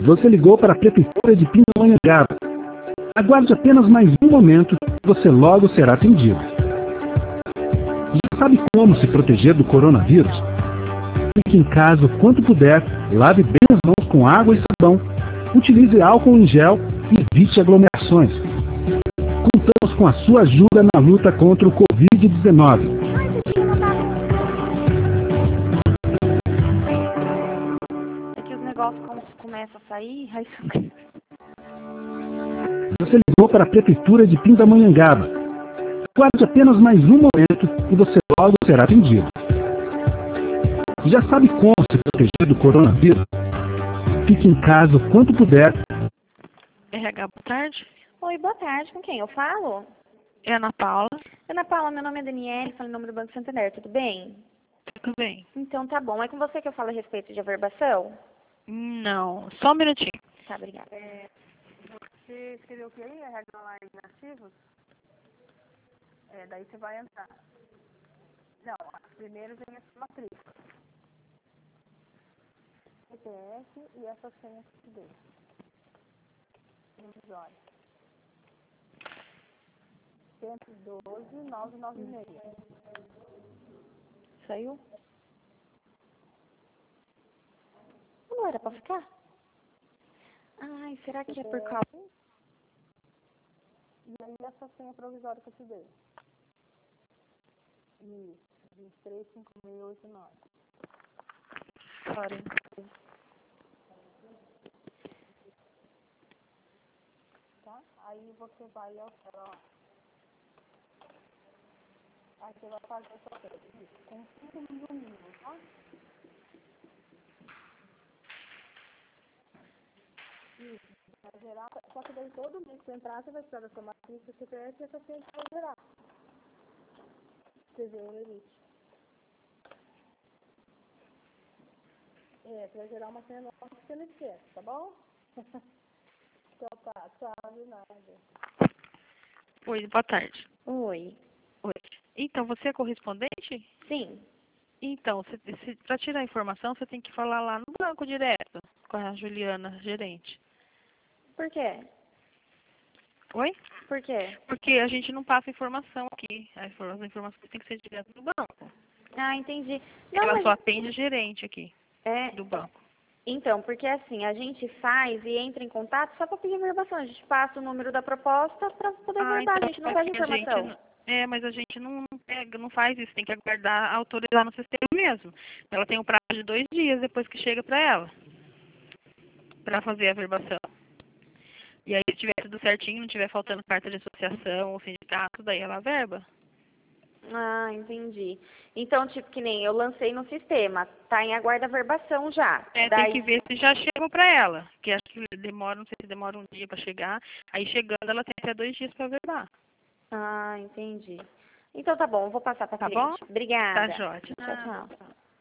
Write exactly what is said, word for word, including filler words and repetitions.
Você ligou para a Prefeitura de Pindamonhangaba. Aguarde apenas mais um momento e você logo será atendido. Já sabe como se proteger do coronavírus? Fique em casa o quanto puder, lave bem as mãos com água e sabão, utilize álcool em gel e evite aglomerações. Contamos com a sua ajuda na luta contra o covid dezenove. É que os negócios começam a sair, aí isso... Você ligou para a Prefeitura de Pindamonhangaba. Aguarde apenas mais um momento e você logo será atendido. Já sabe como se proteger do coronavírus? Fique em casa o quanto puder. R H, boa tarde. Oi, boa tarde. Com quem eu falo? É Ana Paula. Ana Paula, meu nome é Daniele, falo em nome do Banco Santander, tudo bem? Tudo bem? Então tá bom. É com você que eu falo a respeito de averbação? Não, só um minutinho. Tá, obrigada. É, você escreveu o que aí? R H online ativos? É, daí você vai entrar. Não, primeiro vem a sua matrícula. C P F e essa senha que te deu. Provisória. cento e doze, novecentos e noventa e seis. Saiu? Não era pra ficar? Ai, será que é por causa... E aí essa senha provisória que eu te dei. Isso, vinte e três, cinco seis oito nove. Sorry. Tá? Aí você vai ao lá. Aí você vai fazer o sorteio. Isso, com cinco mil mínimo, tá? Isso. Vai gerar, só que daí todo mês que você entrar, você vai precisar da sua matrícula, C P F e essa senha que vai gerar. Você vê o limite. É, pra gerar uma senha nova que você não esquece, tá bom? Então tá, tchau, de nada. Oi, boa tarde. Oi. Oi. Então, você é correspondente? Sim. Então, para tirar a informação, você tem que falar lá no banco direto, com a Juliana, gerente. Por quê? Oi? Por quê? Porque a gente não passa informação aqui. As informações têm que ser direto do banco. Ah, entendi. Não, Ela mas... só atende gerente aqui, É, do banco. então, porque assim, a gente faz e entra em contato só para pedir verbação. A gente passa o número da proposta para poder Ah, verbar. então, A gente não é pede que a gente informação. não- é, mas a gente não pega, não faz isso, tem que aguardar autorizar no sistema mesmo. Ela tem um prazo de dois dias depois que chega para ela, para fazer a verbação. E aí, se tiver tudo certinho, não tiver faltando carta de associação ou sindicato, daí ela verba. Ah, entendi. Então, tipo, que nem eu lancei no sistema, tá em aguarda verbação já. É, Daí... tem que ver se já chegou para ela, que acho que demora, não sei se demora um dia para chegar. Aí chegando, ela tem até dois dias para verbar. Ah, entendi. Então tá bom, vou passar para Tá frente. bom? Obrigada. Tá, jóia. Tchau, tchau.